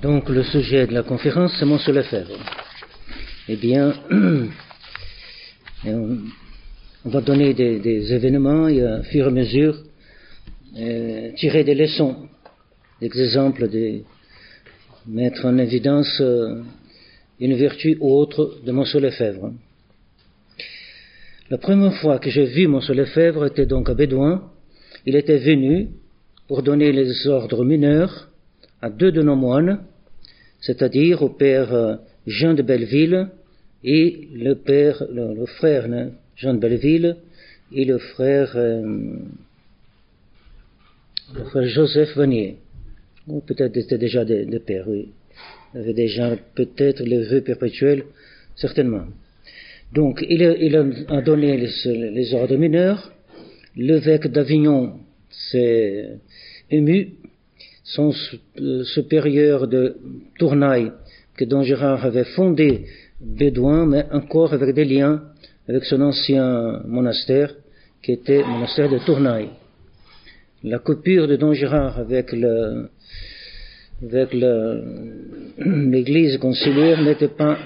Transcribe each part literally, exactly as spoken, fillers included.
Donc le sujet de la conférence, c'est Monsieur Lefebvre. Eh bien, on, on va donner des, des événements et à fur et à mesure euh, tirer des leçons, des exemples, de mettre en évidence euh, une vertu ou autre de Monsieur Lefebvre. La première fois que j'ai vu Monsieur Lefebvre était donc à Bédouin. Il était venu pour donner les ordres mineurs à deux de nos moines, c'est-à-dire au père Jean de Belleville et le père, le, le frère Jean de Belleville et le frère, euh, le frère Joseph Vanier. Ou peut-être c'était déjà des, des pères, oui. Il y avait déjà peut-être les vœux perpétuels, certainement. Donc il a, il a donné les, les ordres mineurs. L'évêque d'Avignon s'est ému. Son supérieur de Tournaille, que Don Gérard avait fondé Bédouin, mais encore avec des liens avec son ancien monastère, qui était le monastère de Tournaille. La coupure de Don Gérard avec le, avec le, l'église conciliaire n'était pas,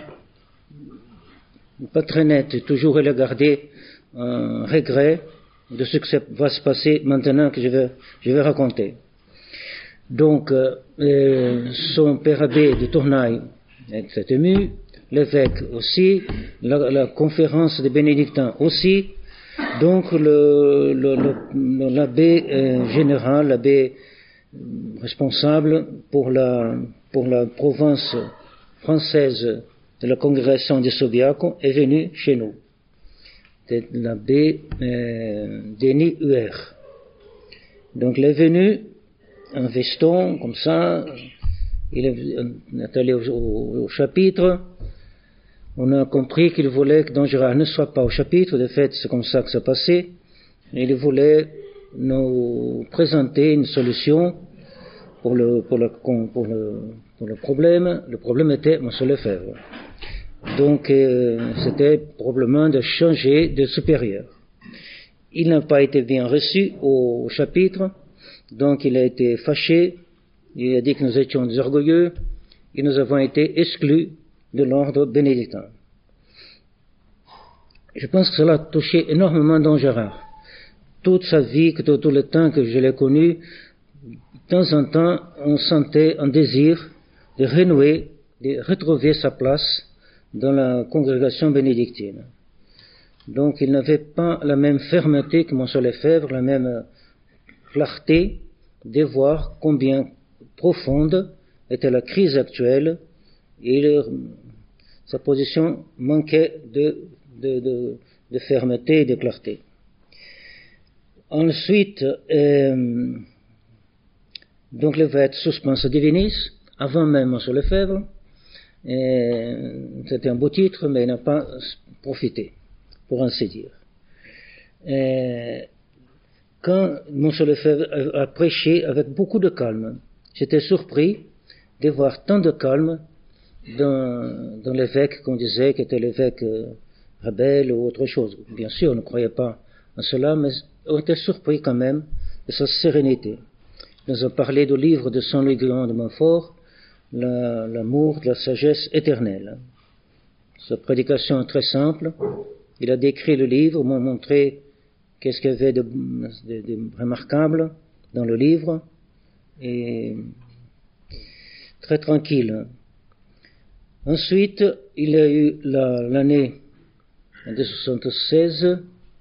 pas très nette. Toujours il a gardé un regret de ce que va se passer maintenant que je vais, je vais raconter. Donc, euh, son père abbé de Tournaille s'est ému, l'évêque aussi, la, la conférence des bénédictins aussi. Donc, le, le, le, l'abbé euh, général, l'abbé responsable pour la, pour la province française de la congrégation des Sobiacos est venu chez nous. C'est l'abbé euh, Denis Huer. Donc, il est venu un veston, comme ça, il est allé au, au, au chapitre. On a compris qu'il voulait que Don Gérard ne soit pas au chapitre. De fait, c'est comme ça que ça passait. Il voulait nous présenter une solution pour le, pour le, pour le, pour le problème. Le problème était Monsieur Lefebvre. Donc, euh, c'était probablement de changer de supérieur. Il n'a pas été bien reçu au, au chapitre. Donc il a été fâché, il a dit que nous étions des orgueilleux et nous avons été exclus de l'ordre bénédictin. Je pense que cela a touché énormément Don Gérard. Toute sa vie, tout, tout le temps que je l'ai connu, de temps en temps, on sentait un désir de renouer, de retrouver sa place dans la congrégation bénédictine. Donc il n'avait pas la même fermeté que Monsieur Lefebvre, la même clarté de voir combien profonde était la crise actuelle et le, sa position manquait de, de, de, de fermeté et de clarté. Ensuite, euh, donc le Vetus Suspense Divinis, avant même Monsieur Lefebvre, euh, c'était un beau titre, mais il n'a pas profité, pour ainsi dire. Euh, Quand Monsieur Lefebvre a prêché avec beaucoup de calme, j'étais surpris de voir tant de calme dans, dans l'évêque qu'on disait qu'il était l'évêque euh, rebelle ou autre chose. Bien sûr, on ne croyait pas à cela, mais on était surpris quand même de sa sérénité. Il nous a parlé du livre de Saint Louis-Guillaume de Montfort, la, l'amour de la sagesse éternelle. Sa prédication est très simple. Il a décrit le livre, m'a montré qu'est-ce qu'il y avait de, de, de remarquable dans le livre, et très tranquille. Ensuite, il y a eu la, l'année de soixante-seize,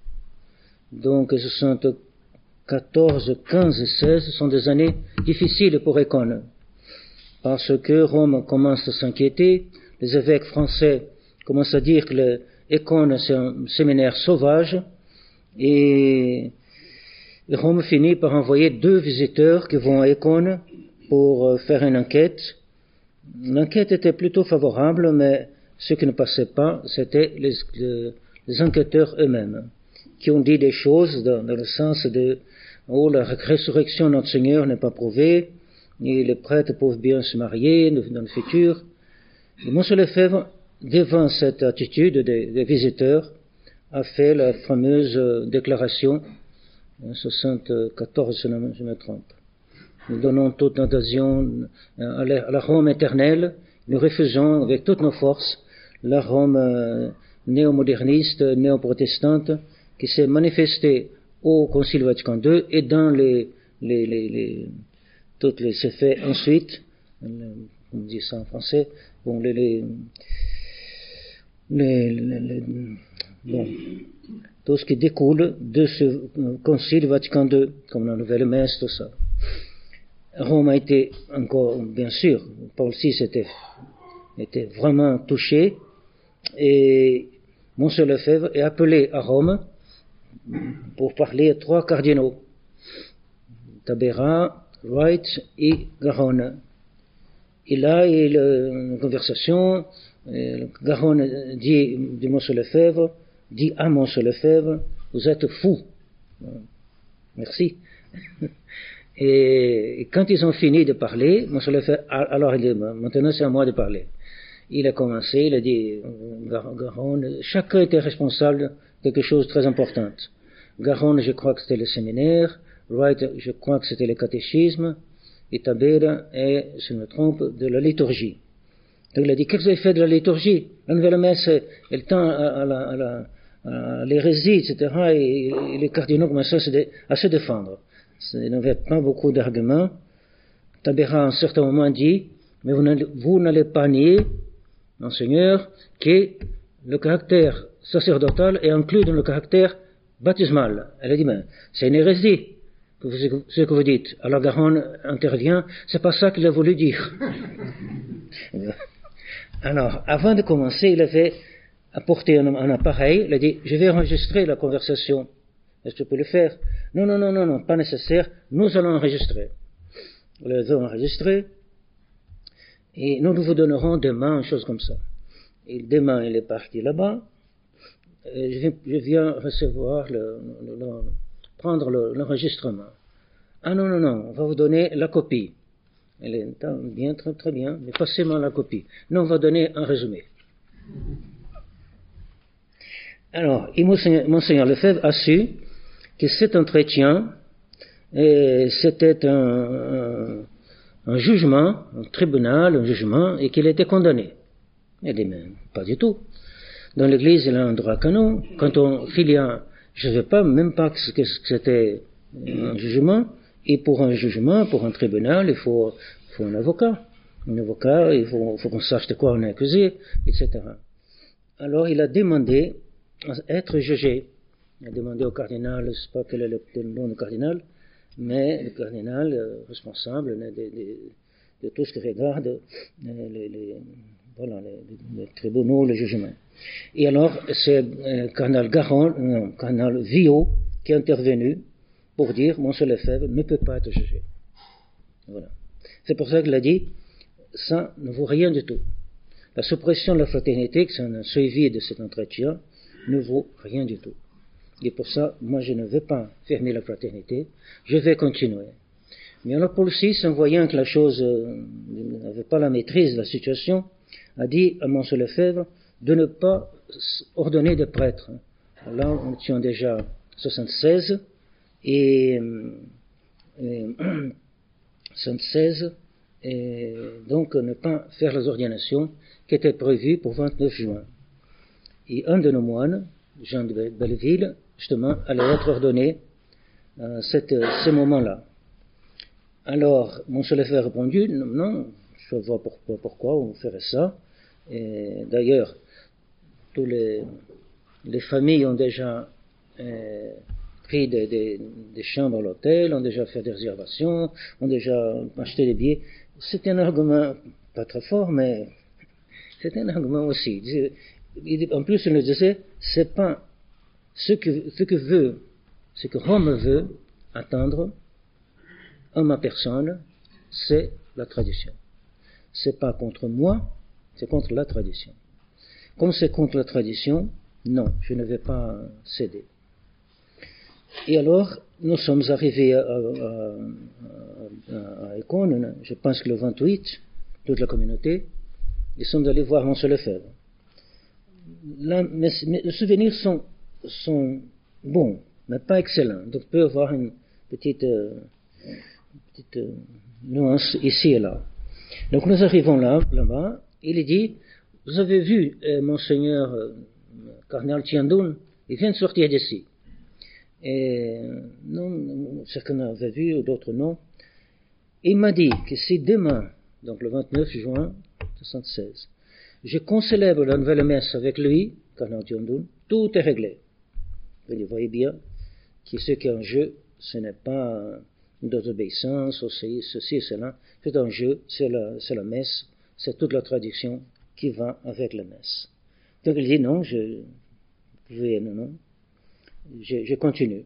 donc soixante-quatorze, quinze et seize sont des années difficiles pour Écône, parce que Rome commence à s'inquiéter, les évêques français commencent à dire que Écône c'est un séminaire sauvage, et Rome finit par envoyer deux visiteurs qui vont à Écône pour faire une enquête. L'enquête était plutôt favorable, mais ce qui ne passait pas, c'était les, les, les enquêteurs eux-mêmes, qui ont dit des choses dans, dans le sens de « Oh, la résurrection de notre Seigneur n'est pas prouvée, et les prêtres peuvent bien se marier dans le futur. » Et Monsieur Lefebvre, devant cette attitude des, des visiteurs, a fait la fameuse déclaration, en soixante-quatorze, si je me trompe, nous donnons toute notre adhésion à la, à la Rome éternelle, nous refusons avec toutes nos forces la Rome euh, néo-moderniste, néo-protestante, qui s'est manifestée au Concile Vatican deux et dans les, les, les, les, tous les effets ensuite, on dit ça en français, bon, les, les, les, les, les bon, tout ce qui découle de ce Concile Vatican deux, comme la Nouvelle Messe, tout ça. Rome a été encore, bien sûr, Paul six était, était vraiment touché, et Monsieur Lefebvre est appelé à Rome pour parler à trois cardinaux, Tabera, Wright et Garonne. Et là, il y a une conversation, Garonne dit de Monsieur Lefebvre, dit à Monsieur Lefebvre, vous êtes fou. Merci. Et quand ils ont fini de parler, Monsieur Lefebvre, alors il dit, maintenant c'est à moi de parler. Il a commencé, il a dit, Garonne, chacun était responsable de quelque chose de très important. Garonne, je crois que c'était le séminaire, Wright, je crois que c'était le catéchisme, et Tabera est, si je me trompe, de la liturgie. Donc il a dit, qu'est-ce que vous avez fait de la liturgie? La nouvelle messe, elle tend à, à, la, à, la, à l'hérésie, et cetera, et, et les cardinaux commençaient à se, dé, à se défendre. Il n'avait pas beaucoup d'arguments. Tabera, à un certain moment, dit, mais vous n'allez, vous n'allez pas nier, Monseigneur, que le caractère sacerdotal est inclus dans le caractère baptismal. Elle a dit, mais c'est une hérésie, ce que vous dites. Alors Garonne intervient, c'est pas ça qu'il a voulu dire. Alors, avant de commencer, il avait apporté un, un appareil, il a dit, je vais enregistrer la conversation. Est-ce que je peux le faire? Non, non, non, non, non, pas nécessaire, nous allons enregistrer. Nous l'avons enregistré, et nous vous donnerons demain une chose comme ça. Et demain, il est parti là-bas, et je, viens, je viens recevoir, le, le, le, prendre le, l'enregistrement. Ah non, non, non, on va vous donner la copie. Elle est bien, très, très bien, mais pas seulement la copie. Non, on va donner un résumé. Alors, et Monseigneur, Monseigneur Lefebvre a su que cet entretien, et c'était un, un, un jugement, un tribunal, un jugement, et qu'il était condamné. Il dit, mais pas du tout. Dans l'église, il y a un droit canon. Quand on filia, je ne sais pas, même pas que c'était un jugement, et pour un jugement, pour un tribunal, il faut, il faut un avocat. Un avocat, il faut, faut qu'on sache de quoi on est accusé, et cetera. Alors, il a demandé à être jugé. Il a demandé au cardinal, je ne sais pas quel est le, le nom du cardinal, mais le cardinal euh, responsable de, de, de, de tout ce qui regarde euh, les, les, voilà, les, les tribunaux, le jugement. Et alors, c'est euh, cardinal Garonne, non, cardinal Villot, qui est intervenu pour dire, Monsieur Lefebvre ne peut pas être jugé. Voilà. C'est pour ça qu'il a dit, ça ne vaut rien du tout. La suppression de la fraternité, qui est un suivi de cet entretien, ne vaut rien du tout. Et pour ça, moi, je ne veux pas fermer la fraternité, je vais continuer. Mais alors, Paul six, en voyant que la chose euh, n'avait pas la maîtrise de la situation, a dit à Monsieur Lefebvre de ne pas ordonner de prêtres. Là, on tient déjà soixante-seize, et, et soixante-seize, et donc ne pas faire les ordinations qui étaient prévues pour vingt-neuf juin. Et un de nos moines, Jean de Belleville, justement, allait être ordonné à cette, ce moment-là. Alors, Monsieur Lefebvre a répondu, non, non, je vois pourquoi, pourquoi on ferait ça. Et d'ailleurs, tous les, les familles ont déjà euh, pris des, des, des chambres à l'hôtel, ont déjà fait des réservations, ont déjà acheté des billets. C'est un argument, pas très fort, mais c'est un argument aussi. En plus, il nous disait, c'est pas ce que, ce que veut, ce que Rome veut attendre en ma personne, c'est la tradition. C'est pas contre moi, c'est contre la tradition. Comme c'est contre la tradition, non, je ne vais pas céder. Et alors, nous sommes arrivés à, à, à, à Écône, je pense que le vingt-huit, toute la communauté, ils sont allés voir Monsieur Lefebvre. Là, mes, mes souvenirs sont, sont bons, mais pas excellents. Donc, on peut avoir une petite, euh, petite euh, nuance ici et là. Donc nous arrivons là, là-bas, il dit, vous avez vu euh, Monseigneur euh, Cardinal Tiandoun, il vient de sortir d'ici. Et non, certains avaient vu, d'autres non. Il m'a dit que si demain, donc le vingt-neuf juin soixante-seize, je concélèbre la nouvelle messe avec lui, Cardinal Tiandoun, tout est réglé. Vous voyez bien que ce qui est en jeu, ce n'est pas d'obéissance, ceci, ceci et cela. Ce qui est en jeu, c'est la, c'est la messe, c'est toute la tradition qui va avec la messe. Donc il dit non, je, je non, non, je, je continue.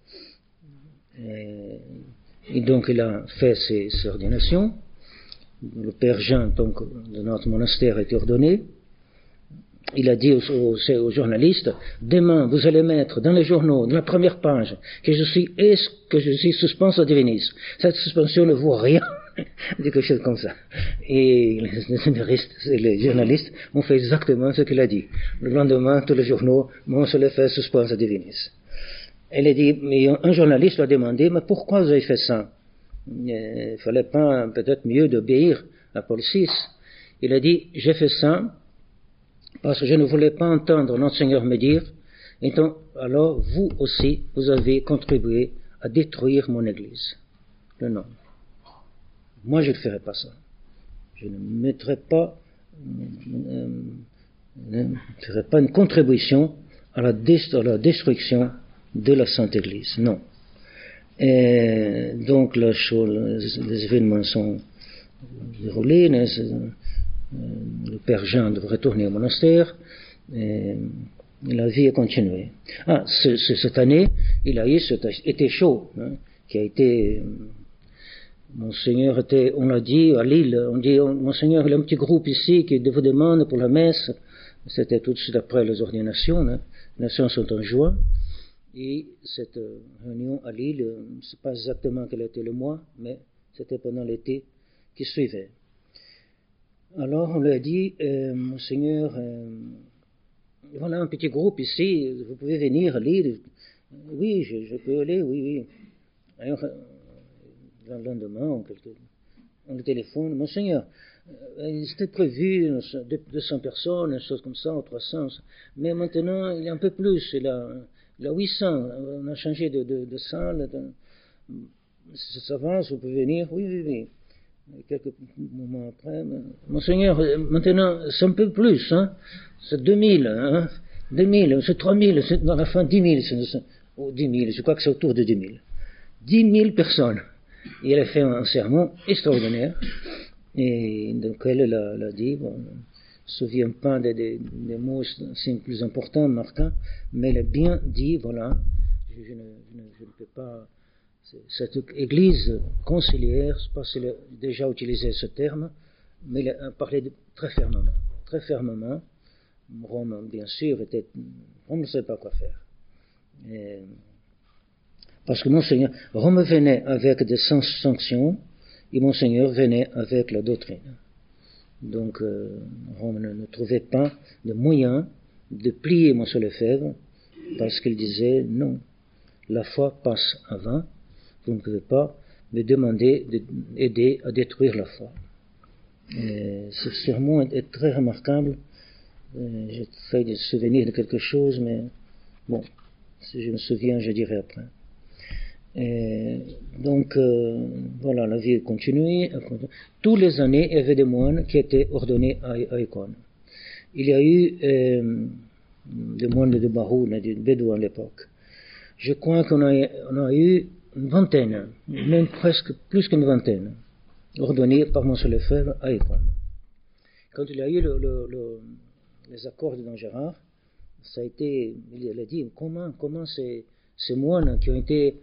Et, et donc il a fait ses, ses ordinations. Le père Jean, donc, de notre monastère, a été ordonné. Il a dit aux, aux, aux journalistes, demain, vous allez mettre dans les journaux, dans la première page, que je suis, que je suis suspense au divinisme. Cette suspension ne vaut rien, quelque chose comme ça. Et les, les journalistes ont fait exactement ce qu'il a dit. Le lendemain, tous les journaux m'ont fait suspense au divinisme. Elle a dit, mais un journaliste lui a demandé, mais pourquoi vous avez fait ça? Il ne fallait pas peut-être mieux d'obéir à Paul six. Il a dit, j'ai fait ça parce que je ne voulais pas entendre notre Seigneur me dire, et donc, alors vous aussi, vous avez contribué à détruire mon Église. Le nom. Moi, je ne ferai pas ça. Je ne mettrai pas, euh, ne ferai pas une contribution à la, dest- à la destruction de la Sainte Église. Non. Et donc, la chose, les événements sont déroulés. Le père Jean devrait retourner au monastère. Et la vie a continué. Ah, ce, ce, cette année, il a eu cet été chaud, hein, qui a été. Monseigneur était, on l'a dit à Lille, on dit, Monseigneur, il y a un petit groupe ici qui vous demande pour la messe. C'était tout de suite après les ordinations. Hein. Les nations sont en juin. Et cette réunion à Lille, je ne sais pas exactement quel était le mois, mais c'était pendant l'été qui suivait. Alors on lui a dit, euh, Monseigneur, euh, voilà un petit groupe ici, vous pouvez venir à Lille. Oui, je, je peux aller, oui, oui. Alors, le lendemain, on, on le téléphone, Monseigneur, euh, c'était prévu deux cents personnes, une chose comme ça, ou trois cents, mais maintenant il y a un peu plus, il y a, il y a huit cents, on a changé de, de, de salle, de, ça va, vous pouvez venir, oui, oui, oui. Et quelques moments après, Monseigneur, maintenant c'est un peu plus, hein, c'est deux mille, hein, deux mille, c'est trois mille, c'est dans la fin dix mille, c'est, oh, dix mille, je crois que c'est autour de dix mille. dix mille personnes. Et elle a fait un sermon extraordinaire, et donc elle l'a, l'a dit, bon, je ne me souviens pas des, des, des mots plus importants, marquants, mais elle a bien dit, voilà, je, je, ne, je, ne, je ne peux pas, cette église conciliaire, je ne sais pas si elle a déjà utilisé ce terme, mais elle a parlé de, très fermement, très fermement. Rome, bien sûr, était, Rome ne savait pas quoi faire. Et, parce que Monseigneur, Rome venait avec des sanctions, et Monseigneur venait avec la doctrine. Donc, euh, Rome ne, ne trouvait pas de moyen de plier Monsieur Lefebvre, parce qu'il disait, non, la foi passe avant, vous ne pouvez pas me demander d'aider à détruire la foi. Et ce sermon est, est très remarquable. J'essaie de me souvenir de quelque chose, mais bon, si je me souviens, je dirai après. Et donc, euh, voilà, la vie a continué. Tous les années, il y avait des moines qui étaient ordonnés à, à Écône. Il y a eu euh, des moines de Barou, de Bédouin à l'époque. Je crois qu'on a, on a eu une vingtaine, même presque plus qu'une vingtaine, ordonnés par Monsieur Lefebvre à Écône. Quand il y a eu le, le, le, les accords de Don Gérard, ça a été, il a dit, comment, comment ces, ces moines qui ont été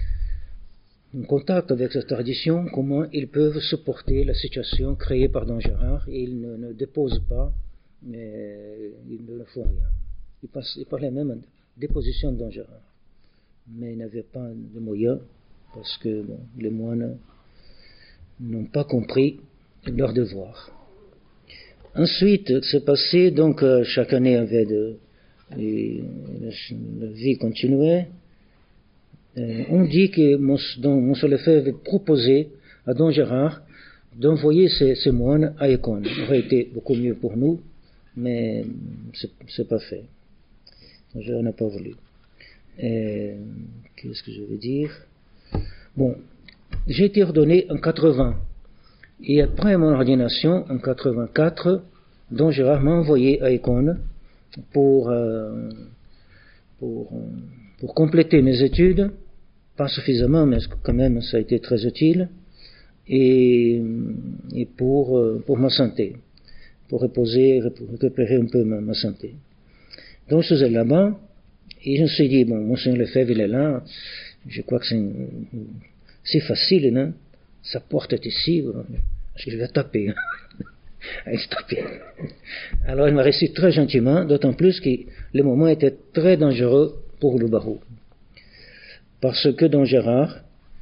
en contact avec cette tradition, comment ils peuvent supporter la situation créée par Don Gérard, et ils ne, ne déposent pas, mais ils ne le font rien. Ils, passent, ils parlaient même de déposition de Don Gérard. Mais ils n'avaient pas de moyens, parce que bon, les moines n'ont pas compris leur devoir. Ensuite, c'est passé, donc euh, chaque année avait de, et, la, la vie continuait. euh, on dit que Monsieur Lefebvre avait proposé à Don Gérard d'envoyer ces, ces moines à Écône. Ça aurait été beaucoup mieux pour nous, mais c'est, c'est pas fait. Don Gérard n'a pas voulu. Et, qu'est-ce que je veux dire? Bon, j'ai été ordonné en quatre-vingts. Et après mon ordination, en quatre-vingt-quatre, Don Gérard m'a envoyé à Écône pour, euh, pour, pour compléter mes études, pas suffisamment, mais quand même ça a été très utile, et, et pour, pour ma santé, pour reposer, pour récupérer un peu ma, ma santé. Donc je suis allé là-bas, et je me suis dit, bon, Monseigneur Lefebvre, il est là, je crois que c'est, c'est facile, non? Sa porte est ici, parce que je vais taper. taper. Alors il m'a reçu très gentiment, d'autant plus que le moment était très dangereux pour le barreau. Parce que Don Gérard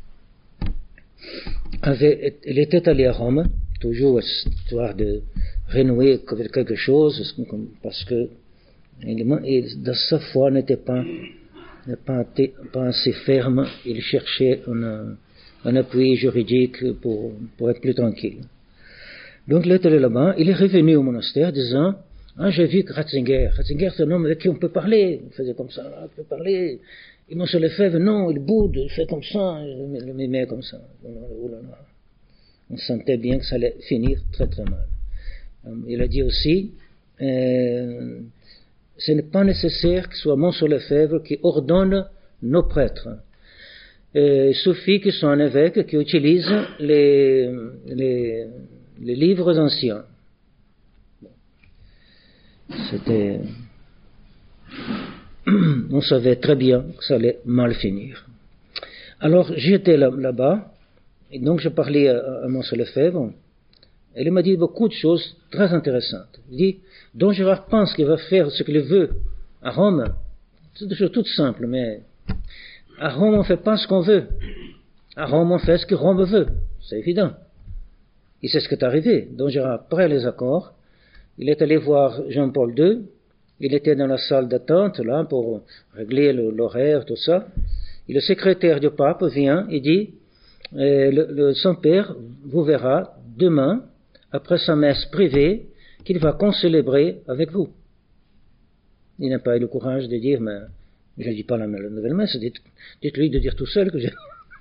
avait, il était allé à Rome, toujours histoire de renouer quelque chose, parce que il, de sa foi n'était pas, pas, pas assez ferme, il cherchait un, un appui juridique pour, pour être plus tranquille. Donc il est allé là-bas, il est revenu au monastère disant, ah j'ai vu que Ratzinger, Ratzinger c'est un homme avec qui on peut parler, il faisait comme ça, ah, on peut parler, et Monsieur Lefebvre, non, il boude, il fait comme ça, il le met comme ça. Oh là là. On sentait bien que ça allait finir très très mal. Il a dit aussi, euh, ce n'est pas nécessaire que ce soit Monsieur Lefebvre qui ordonne nos prêtres. Euh, il suffit que ce soit un évêque qui utilise les, les, les livres anciens. C'était... On savait très bien que ça allait mal finir. Alors j'étais là, là-bas, et donc je parlais à, à Monsieur Lefebvre, et il m'a dit beaucoup de choses très intéressantes. Il dit, Don Gérard pense qu'il va faire ce qu'il veut à Rome. C'est des choses toutes simples, mais à Rome on ne fait pas ce qu'on veut. À Rome on fait ce que Rome veut. C'est évident. Et c'est ce qui est arrivé. Don Gérard, après les accords, il est allé voir Jean-Paul deux, il était dans la salle d'attente, là, pour régler le, l'horaire, tout ça. Et le secrétaire du pape vient et dit, euh, le, le Saint-Père vous verra demain, après sa messe privée, qu'il va concélébrer avec vous. Il n'a pas eu le courage de dire, mais je ne dis pas la, la nouvelle messe, dites, dites-lui de dire tout seul que je...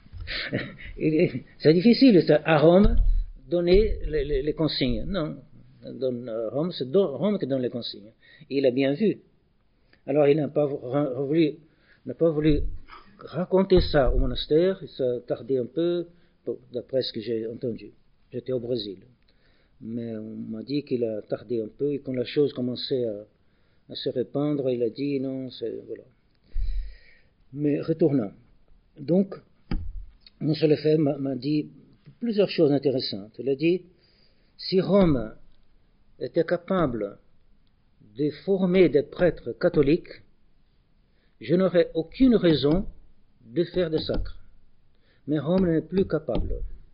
C'est difficile, c'est à Rome, donner les, les, les consignes. Non, donne, Rome, c'est Rome qui donne les consignes. Et il a bien vu. Alors il n'a pas voulu, n'a pas voulu raconter ça au monastère, il s'est tardé un peu, d'après ce que j'ai entendu. J'étais au Brésil. Mais on m'a dit qu'il a tardé un peu, et quand la chose commençait à, à se répandre, il a dit non, c'est, voilà. Mais retournant. Donc, Monsieur Lefebvre m'a, m'a dit plusieurs choses intéressantes. Il a dit, si Rome était capable de former des prêtres catholiques, je n'aurais aucune raison de faire des sacres. Mais Rome n'est plus capable.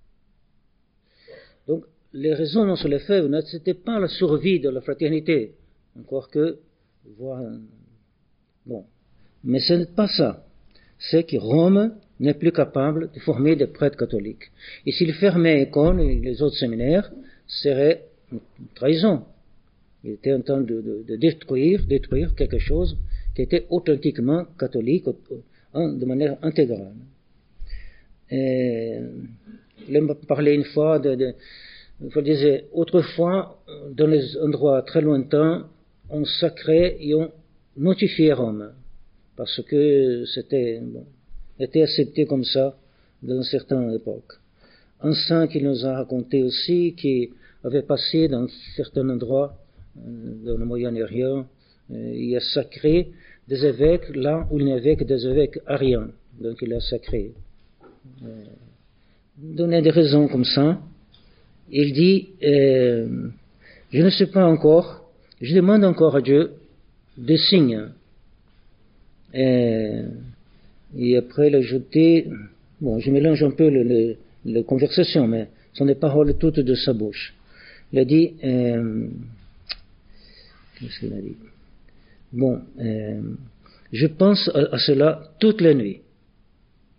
Donc, les raisons dont se les fait, ce n'était pas la survie de la fraternité, encore que, voilà, bon, mais ce n'est pas ça. C'est que Rome n'est plus capable de former des prêtres catholiques. Et s'il fermait Écône et les autres séminaires, serait une trahison. Il était en train de, de, de détruire, détruire quelque chose qui était authentiquement catholique, de manière intégrale. Et, il m'a parlé une fois de, de je disais, autrefois, dans les endroits très lointains, on sacrait et on notifiait Rome, parce que c'était, bon, était accepté comme ça dans certaines époques. Un saint qui nous a raconté aussi, qui avait passé dans certains endroits, dans le Moyen-Orient, il a sacré des évêques là où il n'y avait que des évêques ariens, donc il a sacré. Donner des raisons comme ça. Il dit, euh, je ne sais pas encore, je demande encore à Dieu des signes. Et, et après il a ajouté, bon, je mélange un peu les conversations, mais ce sont des paroles toutes de sa bouche. Il a dit, euh, qu'est-ce qu'il a dit? Bon, euh, je pense à, à cela toutes les nuits.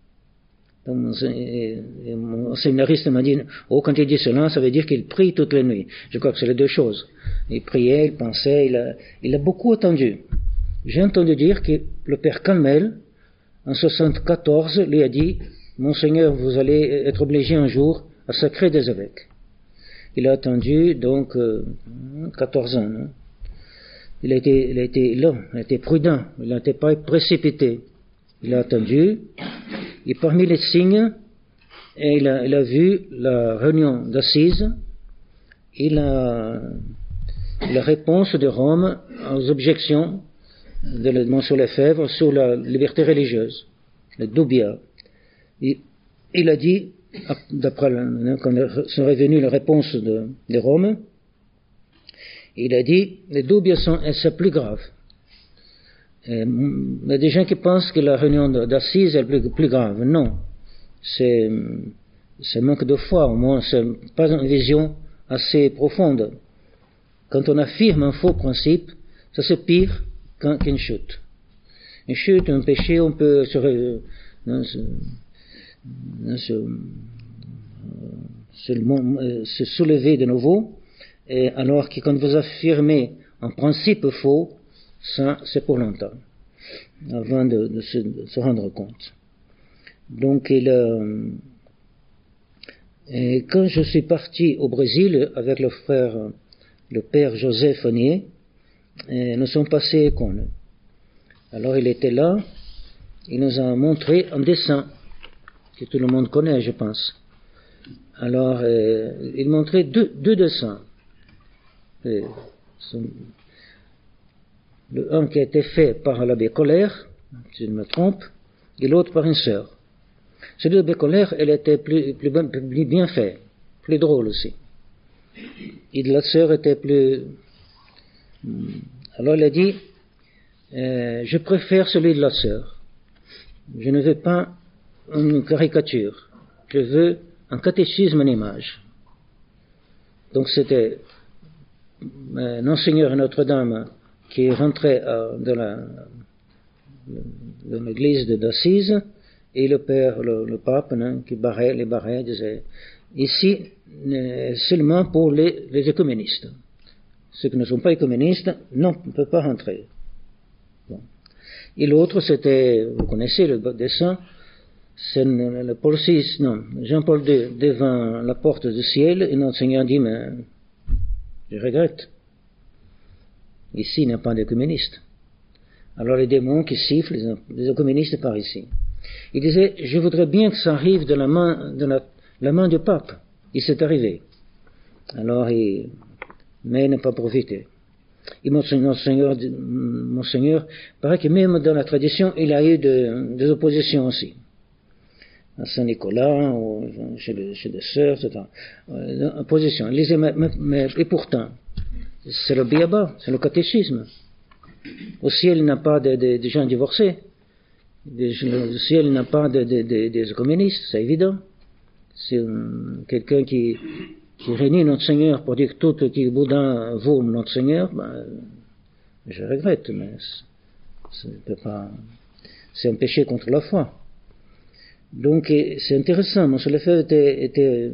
Donc, mon, et, et mon séminariste m'a dit, oh, quand il dit cela, ça veut dire qu'il prie toutes les nuits. Je crois que c'est les deux choses. Il priait, il pensait, il a, il a beaucoup attendu. J'ai entendu dire que le père Calmel, en soixante-quatorze, lui a dit, Monseigneur, vous allez être obligé un jour à sacrer des évêques. Il a attendu, donc, euh, quatorze ans. Hein. Il a été, il a été lent, il a été prudent, il n'était pas précipité. Il a attendu, et parmi les signes, il a, il a vu la réunion d'assises et la, la réponse de Rome aux objections de Monsieur Lefebvre sur la liberté religieuse, le dubia. Et, il a dit, d'après quand serait venue la réponse de, de Rome, il a dit, les dubia sont, c'est plus grave. Et, il y a des gens qui pensent que la réunion d'assises est plus, plus grave. Non. C'est, c'est manque de foi, au moins, c'est pas une vision assez profonde. Quand on affirme un faux principe, ça c'est pire qu'une chute. Une chute, un péché, on peut se, non, se, non, se, se, se soulever de nouveau, et alors que quand vous affirmez un principe faux, ça c'est pour longtemps, avant de, de, se, de se rendre compte. Donc, il, euh, et quand je suis parti au Brésil avec le frère, le père Joseph Fournier, nous sommes passés à Cône. Alors il était là, il nous a montré un dessin que tout le monde connaît, je pense. Alors euh, il montrait deux, deux dessins. Et, son, le un qui a été fait par l'abbé Colère, si je ne me trompe, et l'autre par une sœur. Celui de l'abbé Colère, elle était plus, plus, plus bien fait, plus drôle aussi. Et de la sœur était plus... Alors il a dit, euh, je préfère celui de la sœur. Je ne veux pas une caricature. Je veux un catéchisme en image. Donc c'était euh, un enseigneur à Notre-Dame qui rentrait euh, dans, la, dans l'église d'Assise, et le père, le, le pape, hein, qui barrait, les barrait, disait, ici, euh, seulement pour les, les écuménistes. Ceux qui ne sont pas écuménistes, non, ne peuvent pas rentrer. Bon. Et l'autre, c'était, vous connaissez le dessin, c'est le, le Paul six, non, Jean-Paul deux, devant la porte du ciel, et notre Seigneur dit, mais je regrette. Ici, il n'y a pas d'écuménistes. Alors les démons qui sifflent, les écuménistes par ici. Il disait, je voudrais bien que ça arrive de la main, de la, la main du pape. Il s'est arrivé. Alors, il, mais il n'a pas profité. Et Monseigneur, Monseigneur, paraît que même dans la tradition, il a eu de, des oppositions aussi. À Saint-Nicolas, ou chez, les, chez des sœurs, et cetera. Euh, opposition. Il disait, mais, mais, mais, et pourtant, c'est le biaba, c'est le catéchisme. Au ciel, il n'a pas de, de, de gens divorcés. Au ciel, il n'a pas de, de, de, des communistes, c'est évident. C'est um, quelqu'un qui, qui réunit notre Seigneur pour dire que tout qui est Bouddha vaut notre Seigneur, ben, je regrette, mais c'est, pas, c'est un péché contre la foi. Donc, c'est intéressant. Monsieur Lefebvre était, était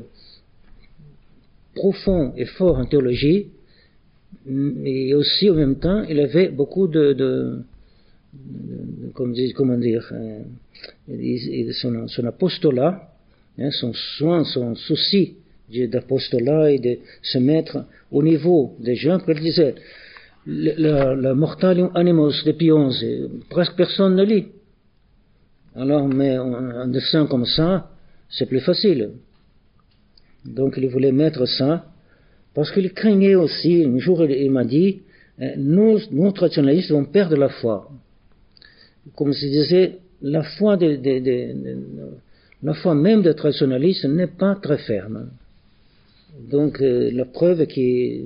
profond et fort en théologie, et aussi, en même temps, il avait beaucoup de, de, de, de comment dire, euh, son, son apostolat, hein, son soin, son souci d'apostolat et de se mettre au niveau des gens, comme il disait, la, la Mortalium Animos de Pie onze, presque personne ne lit. Alors, mais un dessin comme ça, c'est plus facile. Donc, il voulait mettre ça, parce qu'il craignait aussi, un jour, il, il m'a dit, nous, nous, traditionalistes, vont perdre la foi. Comme je disais, la foi, de, de, de, de, la foi même des traditionalistes n'est pas très ferme. Donc, euh, la preuve qui...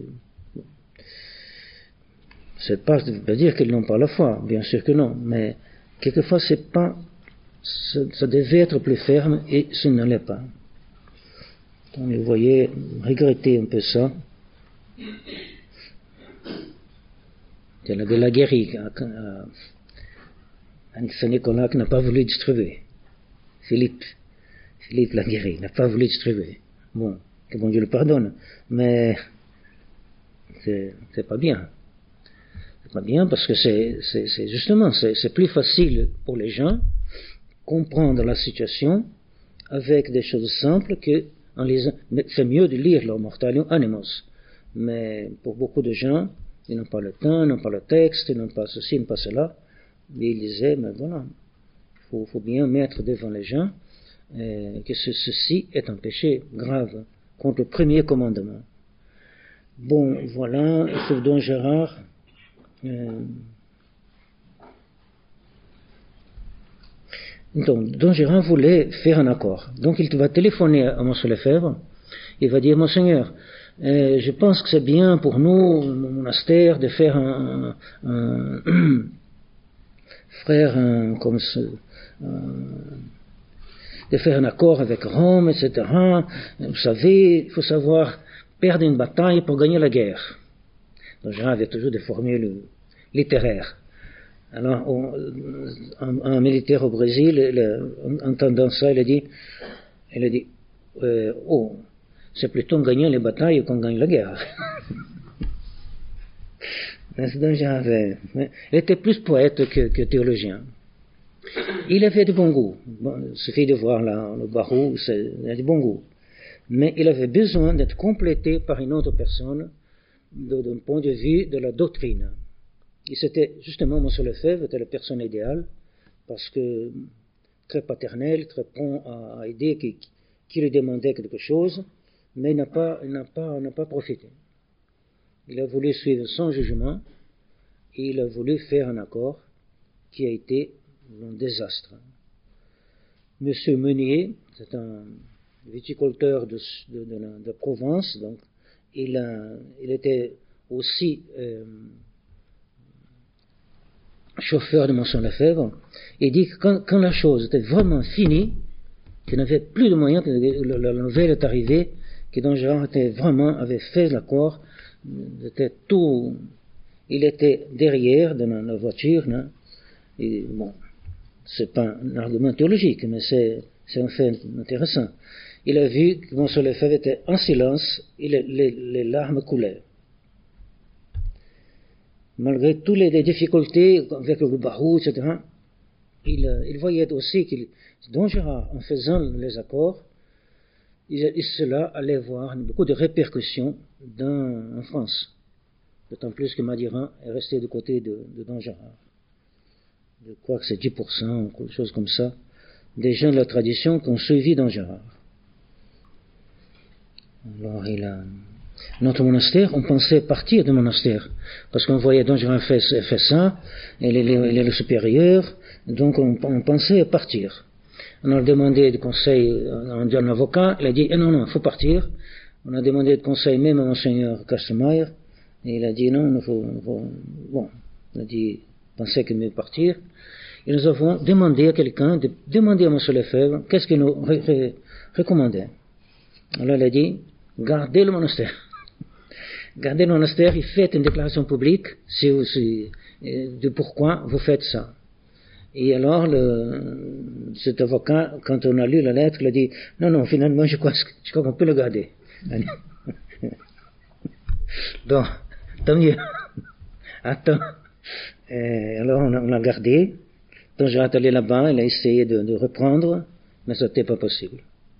c'est pas de dire qu'ils n'ont pas la foi, bien sûr que non, mais quelquefois, c'est pas... Ça, ça devait être plus ferme, et ce ne l'est pas. Donc, vous voyez, regretter un peu ça. C'est la de la guérie à, à Saint-Nicolas qui n'a pas voulu distribuer. Philippe. Philippe l'a guéri, il n'a pas voulu distribuer. Bon, que bon Dieu le pardonne, mais c'est, c'est pas bien. C'est pas bien parce que c'est, c'est, c'est justement, c'est, c'est plus facile pour les gens comprendre la situation avec des choses simples que en lisant. C'est mieux de lire leur Mortalium Animos. Mais pour beaucoup de gens, ils n'ont pas le temps, ils n'ont pas le texte, ils n'ont pas ceci, ils n'ont pas cela. Et ils disaient, mais voilà, il faut, faut bien mettre devant les gens euh, que ce, ceci est un péché grave contre le premier commandement. Bon, voilà, sur Don Gérard. Euh, donc, Don Gérard voulait faire un accord. Donc, il va téléphoner à Monsieur Lefebvre. Il va dire, Monseigneur, euh, je pense que c'est bien pour nous, mon monastère, de faire un, un, un frère, un, comme ce, un, de faire un accord avec Rome, et cetera. Vous savez, il faut savoir perdre une bataille pour gagner la guerre. Donc, Gérard avait toujours des formules littéraires. Alors, on, un, un militaire au Brésil, il, en entendant ça, il a dit, il a dit, euh, oh, c'est plutôt en gagnant les batailles qu'on gagne la guerre. Donc, avait, il était plus poète que, que théologien. Il avait de bon goût. Bon, il suffit de voir là, le Barou, c'est, il a de bon goût. Mais il avait besoin d'être complété par une autre personne d'un point de vue de la doctrine. Et c'était justement Monsieur Lefebvre était la personne idéale parce que très paternel, très prompt à, à aider qui, qui lui demandait quelque chose, mais il n'a pas, il n'a pas, n'a pas profité. Il a voulu suivre son jugement et il a voulu faire un accord qui a été un désastre. Monsieur Meunier, c'est un viticulteur de, de, de, la, de Provence, donc il, a, il était aussi euh, chauffeur de Monsieur Lefebvre, et dit que quand, quand la chose était vraiment finie, qu'il n'avait plus de moyens, que la, la nouvelle est arrivée, que Don Gérard était vraiment, avait fait l'accord, était tout, il était derrière dans la, la voiture, non? Et bon, c'est pas un argument théologique, mais c'est, c'est un fait intéressant. Il a vu que Monsieur Lefebvre était en silence, et les, les, les larmes coulaient. Malgré toutes les, les difficultés avec le barou, et cetera, il, il voyait aussi qu'il, Don Gérard, en faisant les accords, il, il, cela allait avoir beaucoup de répercussions dans, en France. D'autant plus que Madiran est resté du côté de, de Don Gérard. Je crois que c'est dix pour cent ou quelque chose comme ça, des gens de la tradition qui ont suivi Don Gérard. Alors il a... Notre monastère, on pensait partir du monastère, parce qu'on voyait Don Gérard fait, fait ça, il est, il est le supérieur, donc on, on pensait partir. On a demandé de conseil à un avocat, il a dit eh non, non, il faut partir. On a demandé de conseil même à Monseigneur Kastelmeier, et il a dit non, il faut, il faut, bon, il a dit, pensait qu'il mieux partir. Et nous avons demandé à quelqu'un de demander à Monsieur Lefebvre qu'est-ce qu'il nous ré, ré, recommandait. Alors il a dit gardez le monastère. Gardez le monastère et faites une déclaration publique si vous, si, de pourquoi vous faites ça. Et alors, le, cet avocat, quand on a lu la lettre, il a dit non, non, finalement, je crois, je crois qu'on peut le garder. Donc, tant mieux. Attends. Et alors, on, a, on l'a gardé. Donc, j'ai allé là-bas, il a essayé de, de reprendre, mais ça n'était pas possible.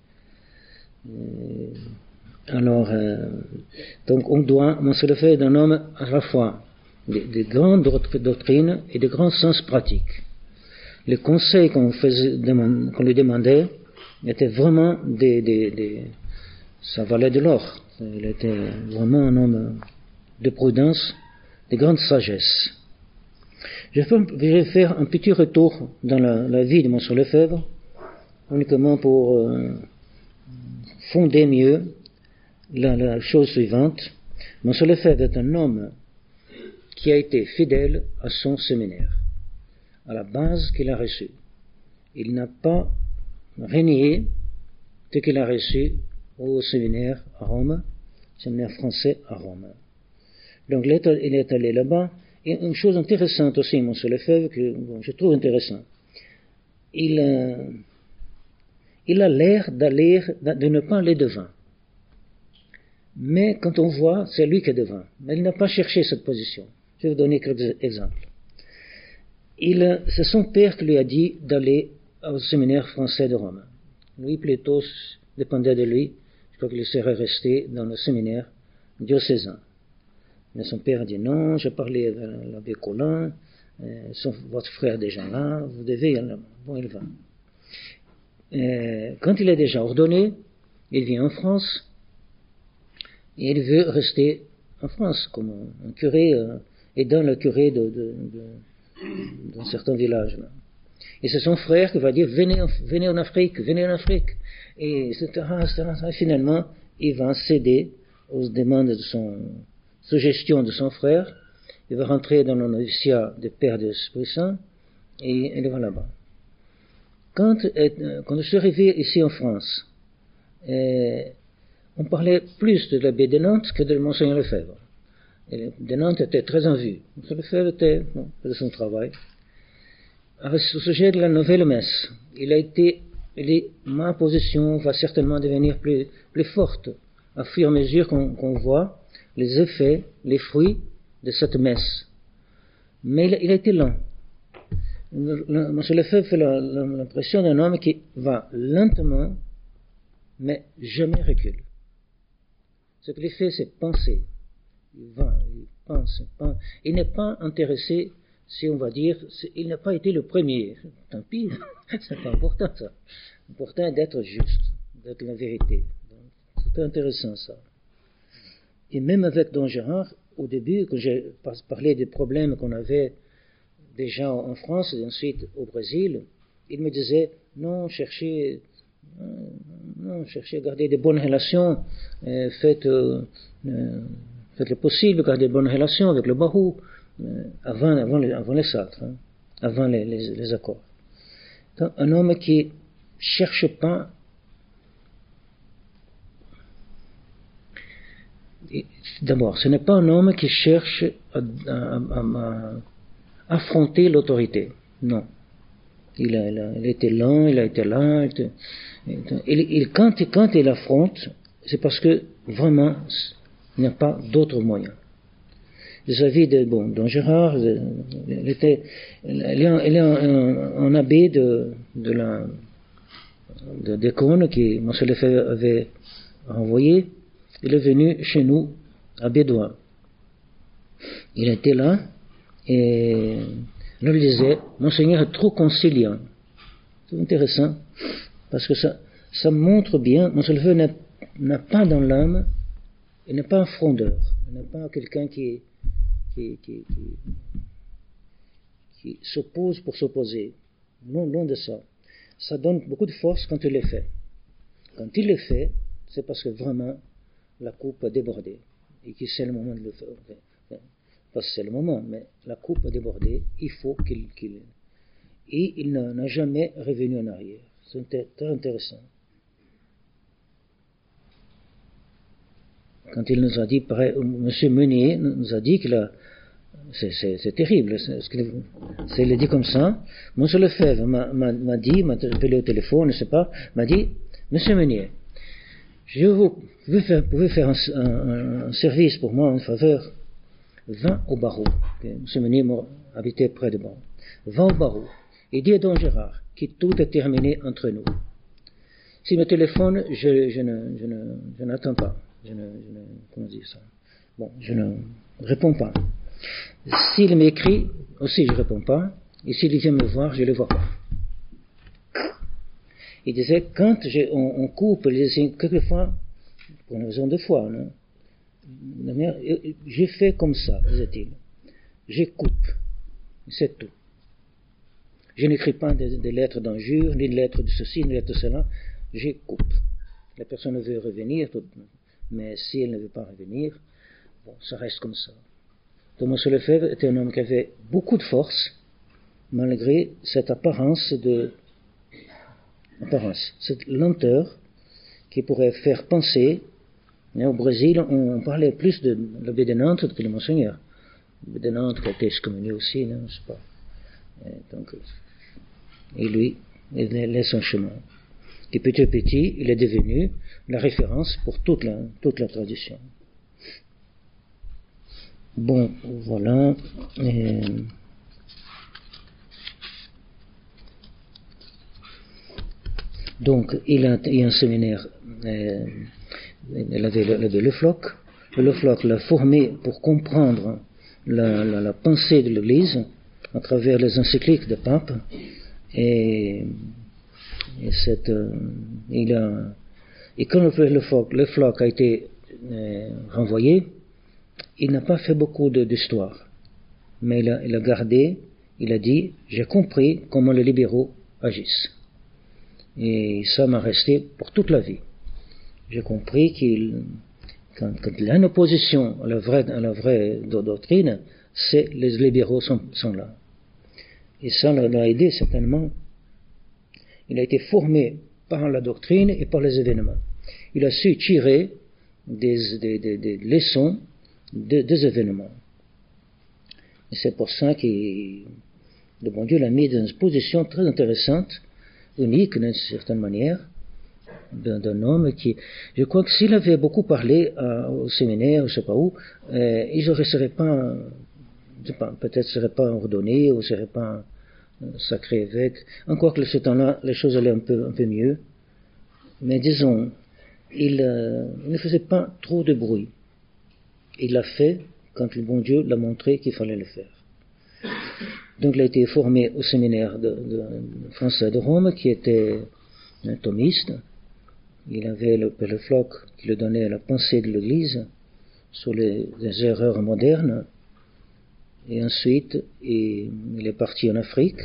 Et, alors, euh, donc on doit, Monsieur Lefebvre est un homme à la fois de, de grandes doctrines et de grands sens pratiques. Les conseils qu'on, faisait, qu'on lui demandait étaient vraiment des, des, des, ça valait de l'or. Il était vraiment un homme de prudence, de grande sagesse. Je vais faire un petit retour dans la, la vie de Monsieur Lefebvre, uniquement pour euh, fonder mieux La, la chose suivante, Monsieur Lefebvre est un homme qui a été fidèle à son séminaire, à la base qu'il a reçue. Il n'a pas renié ce qu'il a reçu au séminaire à Rome, séminaire français à Rome. Donc il est allé là-bas. Et une chose intéressante aussi, Monsieur Lefebvre, que bon, je trouve intéressant, il, euh, il a l'air d'aller, de ne pas aller devant. Mais quand on voit, c'est lui qui est devant. Mais il n'a pas cherché cette position. Je vais vous donner quelques exemples. Il, c'est son père qui lui a dit d'aller au séminaire français de Rome. Lui, plutôt, dépendait de lui. Je crois qu'il serait resté dans le séminaire diocésain. Mais son père a dit non, j'ai parlé à l'abbé Colin, euh, son, votre frère est déjà là, vous devez y aller. Bon, il va. Euh, quand il est déjà ordonné, il vient en France, et il veut rester en France comme un, un curé, euh, aidant le curé de, de, de, d'un certain village. Là. Et c'est son frère qui va dire venez, venez en Afrique, venez en Afrique. Et et cetera, et cetera. Et finalement, il va céder aux demandes de son, suggestions de son frère. Il va rentrer dans le noviciat des Pères de l'Esprit Saint et il va là-bas. Quand, euh, quand je suis arrivé ici en France, euh, on parlait plus de l'abbé de Nantes que de Monseigneur Lefebvre. Et de Nantes était très en vue. Monseigneur Lefebvre était, bon, de son travail. Au sujet de la nouvelle messe, il a été, il est, ma position va certainement devenir plus, plus forte à fur et à mesure qu'on, qu'on voit les effets, les fruits de cette messe. Mais il, il a été lent. M. Lefebvre fait la, la, l'impression d'un homme qui va lentement, mais jamais recule. Ce qu'il fait, c'est penser. Il va, il pense, il pense. Il n'est pas intéressé, si on va dire, il n'a pas été le premier. Tant pis, c'est pas important ça. L'important est d'être juste, d'être la vérité. Donc, c'est intéressant ça. Et même avec Don Gérard, au début, quand j'ai parlé des problèmes qu'on avait déjà en France et ensuite au Brésil, il me disait non, cherchez, non, cherchez à garder de bonnes relations, euh, faites, euh, euh, faites le possible, garder de bonnes relations avec le Barou, euh, avant, avant, les, avant les Sartres, hein, avant les, les, les accords. Donc, un homme qui cherche pas. D'abord, ce n'est pas un homme qui cherche à, à, à, à affronter l'autorité. Non. Il a, il a, il a été lent, il a été là. Il était, il, il, quand, quand il affronte, c'est parce que vraiment, il n'y a pas d'autre moyen. Vis-à-vis de, bon, Don Gérard, il était, il est un, il est un, un, un abbé de, de la, de Décône qui M. Lefebvre avait envoyé. Il est venu chez nous, à Bédoin. Il était là, et on lui disait, Monseigneur est trop conciliant. C'est intéressant, parce que ça, ça montre bien, Monseigneur n'a, n'a pas dans l'âme, il n'est pas un frondeur, il n'est pas quelqu'un qui, qui, qui, qui, qui s'oppose pour s'opposer. Non, loin de ça. Ça donne beaucoup de force quand il le fait. Quand il le fait, c'est parce que vraiment, la coupe a débordé, et que c'est le moment de le faire. Pas que c'est le moment, mais la coupe a débordé, il faut qu'il... qu'il... Et il n'a, n'a jamais revenu en arrière. C'est très intéressant. Quand il nous a dit, pareil, M. Meunier nous a dit qu'il a... C'est, c'est, c'est terrible, c'est, c'est, il a dit comme ça. M. Lefebvre m'a, m'a, m'a dit, m'a appelé au téléphone, je ne sais pas, m'a dit, M. Meunier, je vous, vous faire, pouvez faire un, un, un service pour moi, une faveur. Va au barreau. M. Meunier habitait près de Barreau. Va au barreau et dis à Don Gérard que tout est terminé entre nous. S'il me téléphone, je, je, ne, je, ne, je n'attends pas. Je ne, je ne, comment dire ça? Bon, je ne réponds pas. S'il m'écrit, aussi je ne réponds pas. Et s'il vient me voir, je ne le vois pas. Il disait, quand je, on, on coupe les signes, quelquefois, pour une raison de foi, non? J'ai fait comme ça, disait-il. Je coupe. C'est tout. Je n'écris pas des de lettres d'injure, ni de lettres de ceci, ni de lettres de cela. Je coupe. La personne veut revenir, mais si elle ne veut pas revenir, bon, ça reste comme ça. Donc, M. Lefebvre était un homme qui avait beaucoup de force, malgré cette apparence de, apparence, cette lenteur qui pourrait faire penser. Mais au Brésil, on parlait plus de l'abbé de Nantes que de Monseigneur. L'abbé de Nantes qui a été excommunié aussi, non, je sais pas. Et, donc, et lui, il laisse son chemin. qui petit à petit, il est devenu la référence pour toute la, toute la tradition. Bon, voilà. Et donc, il a, il y a un séminaire, euh, il avait, il avait le floc. Le floc l'a formé pour comprendre la, la, la pensée de l'Église à travers les encycliques de pape. Et, et, cette, euh, il a, et quand le, le, floc, le floc a été euh, renvoyé, il n'a pas fait beaucoup de, d'histoire. Mais il a, il a gardé, il a dit, j'ai compris comment les libéraux agissent. Et ça m'a resté pour toute la vie. J'ai compris qu'il, quand, quand il y a une opposition à la vraie, à la vraie doctrine, c'est les libéraux sont, sont là. Et ça l'a aidé certainement. Il a été formé par la doctrine et par les événements. Il a su tirer des, des, des, des leçons de, des événements. Et c'est pour ça que le bon Dieu l'a mis dans une position très intéressante, unique d'une certaine manière, d'un, d'un homme qui, je crois que s'il avait beaucoup parlé euh, au séminaire, je ne sais pas où, euh, il ne serait pas, je sais pas, peut-être serait pas ordonné ou ne serait pas euh, sacré évêque. Encore que ce temps-là, les choses allaient un peu, un peu mieux. Mais disons, il, euh, il ne faisait pas trop de bruit. Il l'a fait quand le bon Dieu l'a montré qu'il fallait le faire. Donc il a été formé au séminaire de, de, de français de Rome, qui était un thomiste. Il avait le Père Floch qui le donnait la pensée de l'Église sur les, les erreurs modernes. Et ensuite, il, il est parti en Afrique.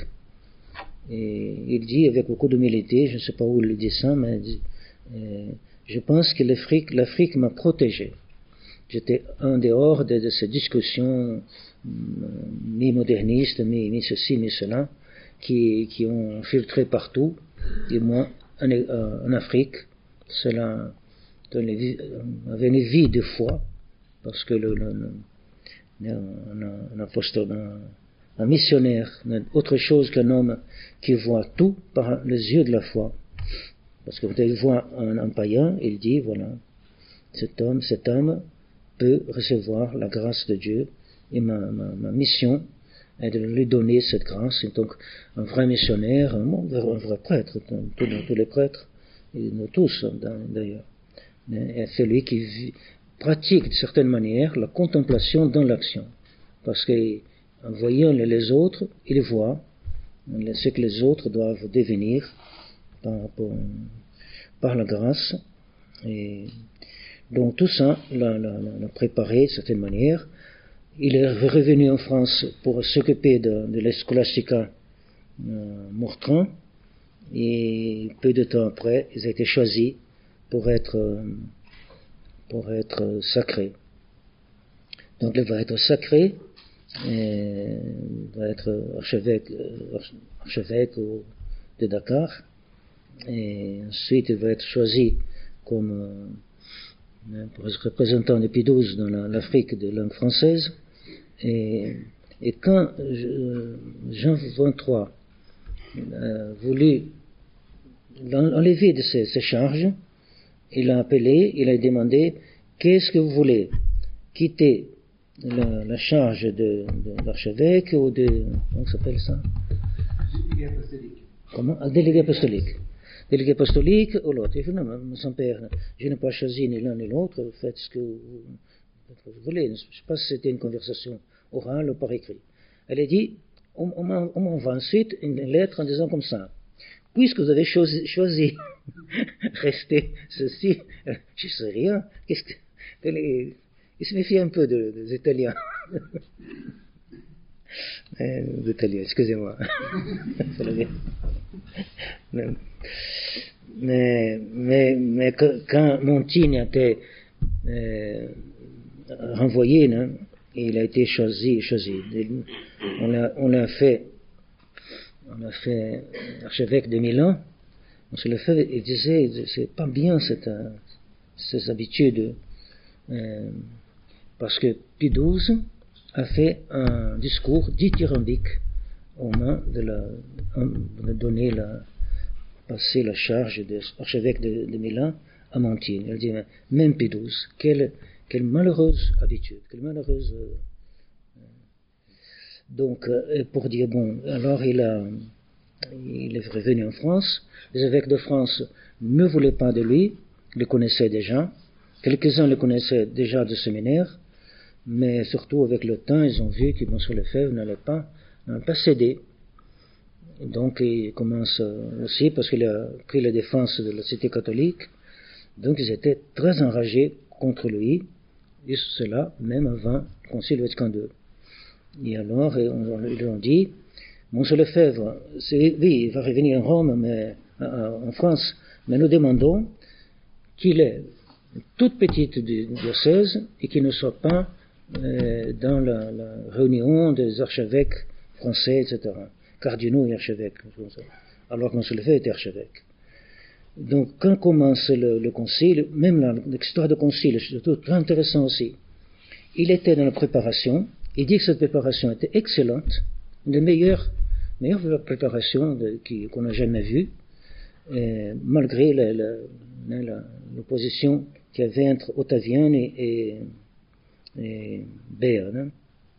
Et il dit avec beaucoup d'humilité, je ne sais pas où il dit ça, mais il dit, euh, je pense que l'Afrique, l'Afrique m'a protégé. J'étais en dehors de, de ces discussions mi-modernistes, mi, mi ceci, mi cela, qui, qui ont filtré partout. Et moi, en, en Afrique, cela avait une vie de foi, parce que le, le, le, un, un apostole, un, un missionnaire n'est autre chose qu'un homme qui voit tout par les yeux de la foi. Parce que quand il voit un, un païen, il dit, voilà, cet homme, cet homme peut recevoir la grâce de Dieu, et ma, ma, ma mission est de lui donner cette grâce. Et donc, un vrai missionnaire, un, un vrai prêtre, tous, tous les prêtres, et nous tous d'ailleurs, est celui qui vit, pratique de certaine manière la contemplation dans l'action. Parce qu'en voyant les autres, il voit ce que les autres doivent devenir par, par, par la grâce. Et donc tout ça l'a, l'a, l'a préparé de certaine manière. Il est revenu en France pour s'occuper de, de l'escolastica euh, Mortran, et peu de temps après, ils ont été choisis pour être, euh, pour être sacrés. Donc il va être sacré, et il va être archevêque, archevêque de Dakar, et ensuite il va être choisi comme euh, pour être représentant de Pie douze dans la, l'Afrique de langue française. Et, et quand euh, Jean vingt-trois a voulu l'enlever de ses, ses charges, il l'a appelé, il a demandé, qu'est-ce que vous voulez, quitter la, la charge de, de l'archevêque ou de, comment ça s'appelle ça? Délégué apostolique. Comment? Ah, délégué apostolique. Délégué apostolique ou l'autre. Il dit, non, mon père, je n'ai pas choisi ni l'un ni l'autre, faites ce que vous, vous voulez. Je ne sais pas si c'était une conversation orale ou par écrit. Elle a dit, on, on, on m'envoie ensuite une lettre en disant comme ça, puisque vous avez choisi, choisi rester ceci, je ne sais rien, qu'est-ce que, les, il se méfie un peu de, des Italiens. Eh, des Italiens, excusez-moi. mais, mais, mais, mais quand Montaigne a été euh, renvoyé, non, il a été choisi, choisi. On l'a, on l'a fait, on l'a fait archevêque de Milan. On se le fait, il disait, c'est pas bien cette, ces habitudes, euh, parce que Pie douze a fait un discours dithyrambique au moment de, la, de donner la, passer la charge d'archevêque de, de Milan à Montine. Elle dit, même Pie douze, quelle, quelle malheureuse habitude, quelle malheureuse... Euh, donc, euh, pour dire, bon, alors il, a, il est revenu en France, les évêques de France ne voulaient pas de lui, le connaissaient déjà, quelques-uns le connaissaient déjà du séminaire, mais surtout avec le temps, ils ont vu que Monsieur Lefebvre n'allait pas, n'allait pas céder. Donc il commence aussi, parce qu'il a pris la défense de la cité catholique, donc ils étaient très enragés contre lui, et cela même avant le Concile Vatican deux. Et alors ils lui ont dit, Monsieur Lefebvre, oui, il va revenir en Rome, mais en France, mais nous demandons qu'il ait une toute petite diocèse et qu'il ne soit pas euh, dans la, la réunion des archevêques français, et cetera, cardinaux et archevêques, alors que M. Lefebvre était archevêque. Donc, quand commence le, le concile, même la, l'histoire du concile, c'est surtout très intéressant aussi. Il était dans la préparation, il dit que cette préparation était excellente, une des meilleures, meilleures préparations de, qui, qu'on n'a jamais vues, et, malgré la, la, la, l'opposition qu'il y avait entre Ottavian et, et, et Béarn.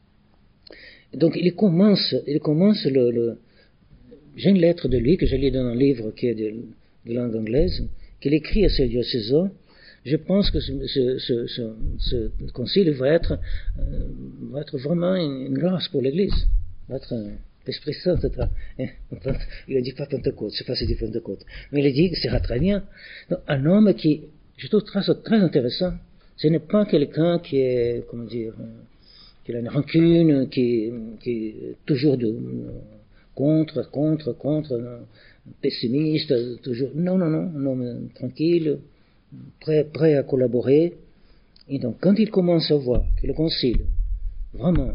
Donc, il commence, il commence le, le j'ai une lettre de lui que j'ai lu dans un livre qui est de, de langue anglaise, qu'il écrit à ses diocésains. Je pense que ce, ce, ce, ce, ce concile va être, euh, va être vraiment une, une grâce pour l'Église. Va être un L'Esprit Saint, et cetera. Il ne dit pas Pentecôte, je ne sais pas si c'est Pentecôte, mais il dit que ça sera très bien. Donc, un homme qui, je trouve très, très intéressant, ce n'est pas quelqu'un qui est, comment dire, qui a une rancune, qui, qui est toujours de, contre, contre, contre, non, pessimiste, toujours. Non, non, non, un homme tranquille, prêt, prêt à collaborer. Et donc, quand il commence à voir que le concile, vraiment,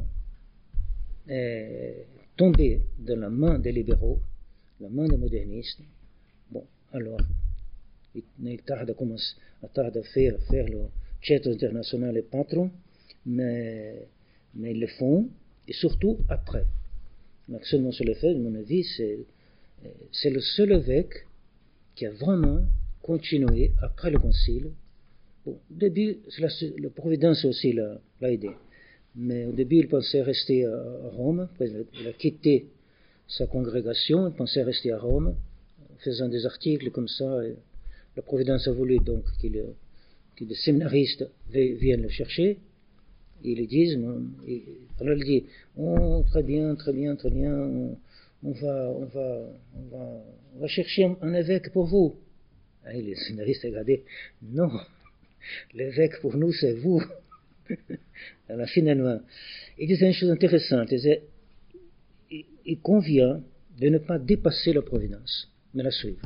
est tombé dans la main des libéraux, la main des modernistes, bon, alors, il, il tarde à commencer, il tarde à faire, à faire le Ceto international et patron, mais, mais ils le font, et surtout après. Seulement sur le fait, à mon avis, c'est, c'est le seul évêque qui a vraiment continué après le concile. Bon, au début, la, la Providence aussi l'a, l'a aidé. Mais au début, il pensait rester à, à Rome. Il a quitté sa congrégation, il pensait rester à Rome, faisant des articles comme ça. Et la Providence a voulu donc qu'il, que des séminaristes viennent le chercher. Ils lui disent, et, alors il dit, oh, très bien, très bien, très bien, on, on, va, on, va, on, va, on va chercher un, un évêque pour vous. Et les séminaristes regardaient, non, l'évêque pour nous, c'est vous. Alors finalement, il disait une chose intéressante, il disait, il, il convient de ne pas dépasser la providence, mais la suivre.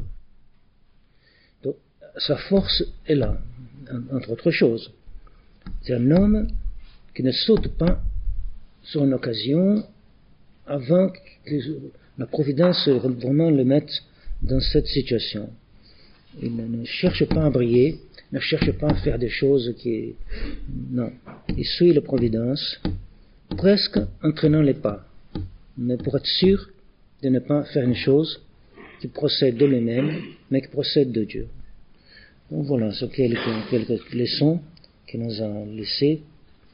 Donc, sa force est là, entre autres choses. C'est un homme qui ne saute pas sur une occasion avant que la providence vraiment le mette dans cette situation. Il ne cherche pas à briller, ne cherche pas à faire des choses qui... Non, il suit la providence, presque entraînant les pas, mais pour être sûr de ne pas faire une chose qui procède de lui-même, mais qui procède de Dieu. Donc voilà, ce quelques, quelques leçons qu'il nous a laissées.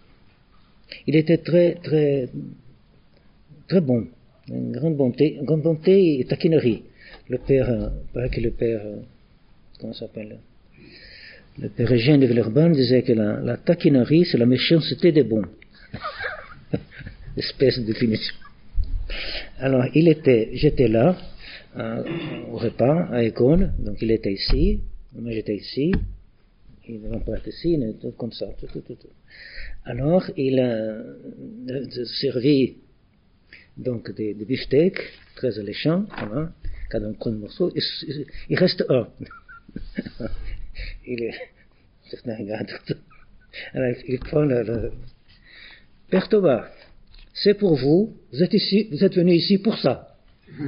Il était très, très, très bon, une grande bonté, une grande bonté et taquinerie. Le père, paraît que le père, comment ça s'appelle, le père Eugène de Villeurbanne disait que la, la taquinerie, c'est la méchanceté des bons. Espèce de définition. Alors, il était, j'étais là, euh, au repas, à l'école, donc il était ici, moi j'étais ici, il ne va pas être ici, mais tout comme ça, tout, tout, tout, tout. Alors, il a servi donc des, des beefsteaks très alléchants, voilà, quand on prend un morceau, il, il reste un. il est, certains regardent. Alors, il prend le, le Père Thomas, c'est pour vous, vous êtes ici, vous êtes venu ici pour ça.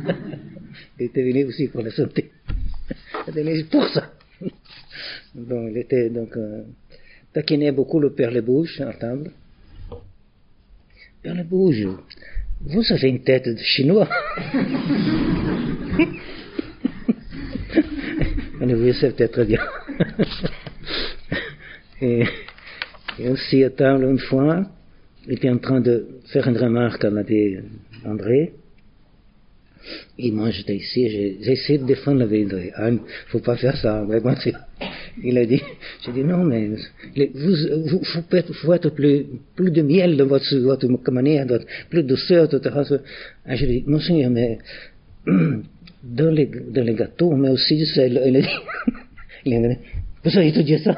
Il était venu aussi pour la santé. Il était venu pour ça. Bon, il était donc, euh, taquinait beaucoup le Père Lebouge à table. Père Lebouge, vous avez une tête de chinois. oui, c'est peut-être très bien. et, et aussi à table, une fois, il était en train de faire une remarque à l'abbé André. Et moi, j'étais ici, j'ai, j'ai essayé de défendre l'abbé André. Ah, faut pas faire ça. Mais bon, il a dit, j'ai dit non, mais vous, vous, faut être, faut être plus, plus de miel dans votre, votre manière, plus de douceur, et cetera. Ah, j'ai dit, monseigneur, mais dans les, dans les gâteaux, mais aussi du sel. Il a dit, il a dit, vous savez tout dire ça?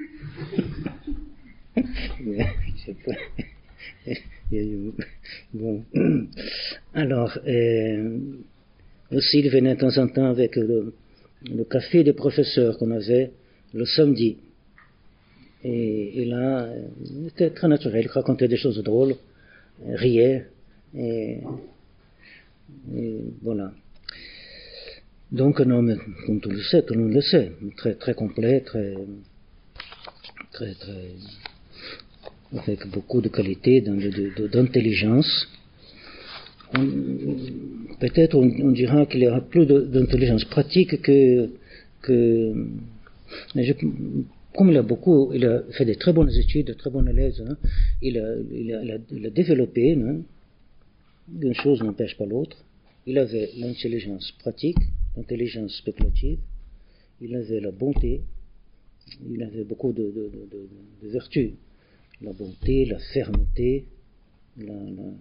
Bon. Alors, euh, aussi, il venait de temps en temps avec le, le café des professeurs qu'on avait le samedi. Et, et là, il était très naturel, il racontait des choses drôles, riait, et, et voilà. Donc un homme, comme tout le sait, tout le monde le sait, très, très complet, très, très, très, avec beaucoup de qualités, d'intelligence. On, peut-être on, on dira qu'il y aura plus de, d'intelligence pratique que, que mais je, comme il a beaucoup, il a fait de très bonnes études, de très bonnes élèves, hein, il, a, il, a, il, a, il a développé, hein, une chose n'empêche pas l'autre. Il avait l'intelligence pratique, l'intelligence spéculative, il avait la bonté, il avait beaucoup de, de, de, de, de vertus. La bonté, la fermeté, la, la,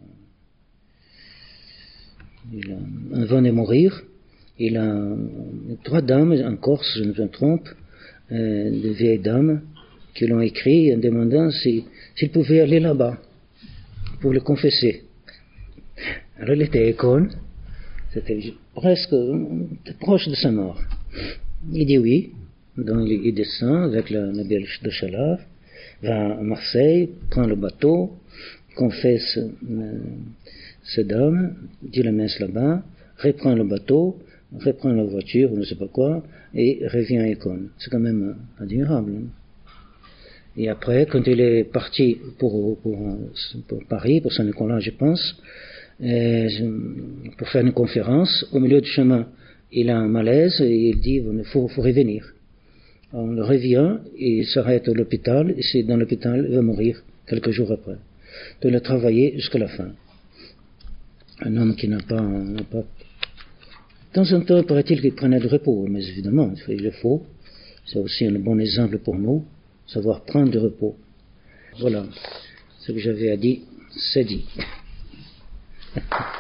il a un vent de mourir. Il a trois dames en Corse, je ne me trompe, euh, de vieilles dames, qui l'ont écrit en demandant si, s'il pouvait aller là-bas pour le confesser. Alors il était école, c'était presque proche de sa mort. Il dit oui, donc il descend avec la, la Belge de Chalave, va à Marseille, prend le bateau, confesse euh, ces dames, dit la messe là-bas, reprend le bateau, reprend la voiture, je ne sais pas quoi, et revient à Écône. C'est quand même admirable. Hein. Et après, quand il est parti pour, pour, pour Paris, pour Saint-Nicolas, je pense, euh, pour faire une conférence, au milieu du chemin, il a un malaise et il dit, il faut, faut revenir. On revient, il s'arrête à l'hôpital, et c'est dans l'hôpital, il va mourir quelques jours après. Donc il a travaillé jusqu'à la fin. Un homme qui n'a pas, n'a pas... De temps en temps, paraît-il qu'il prenait du repos, mais évidemment, il le faut. C'est aussi un bon exemple pour nous, savoir prendre du repos. Voilà. Ce que j'avais à dire, c'est dit.